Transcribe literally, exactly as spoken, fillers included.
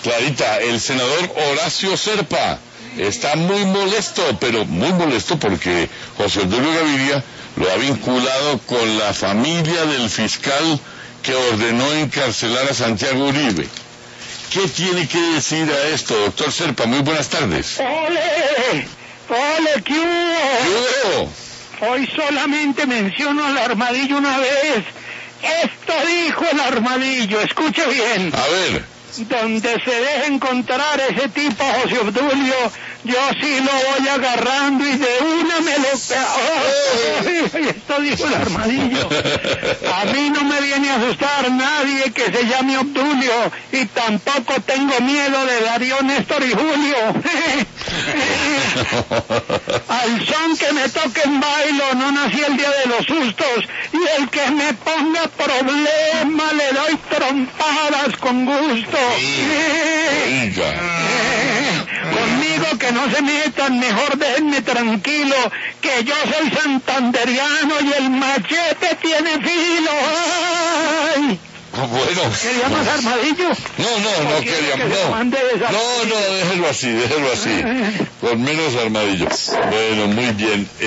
Clarita, el senador Horacio Serpa está muy molesto, pero muy molesto porque José Obdulio Gaviria lo ha vinculado con la familia del fiscal que ordenó encarcelar a Santiago Uribe. ¿Qué tiene que decir a esto, doctor Serpa? Muy buenas tardes. ¡Ole! ¡Ole, qué hubo! ¿Qué hubo? Hoy solamente menciono al Armadillo una vez. Esto dijo el Armadillo, escuche bien. A ver. Donde se deje encontrar ese tipo José Obdulio, yo sí lo voy agarrando y de una me lo... ¡Oh! Esto dijo el Armadillo. A mí no me viene a asustar nadie que se llame Obdulio y tampoco tengo miedo de Darío, Néstor y Julio. Al son que me toquen bailo, no nací el día de los sustos, y el que me ponga problema le doy trompadas con gusto. Sí. Eh, conmigo que no se metan, mejor déjenme tranquilo, que yo soy santanderiano y el machete tiene filo. ¡Ay! Bueno. ¿Quería más Armadillo? No, no, no quería, que no. no, No, no, déjelo así, déjelo así. Con menos Armadillo. Bueno, muy bien.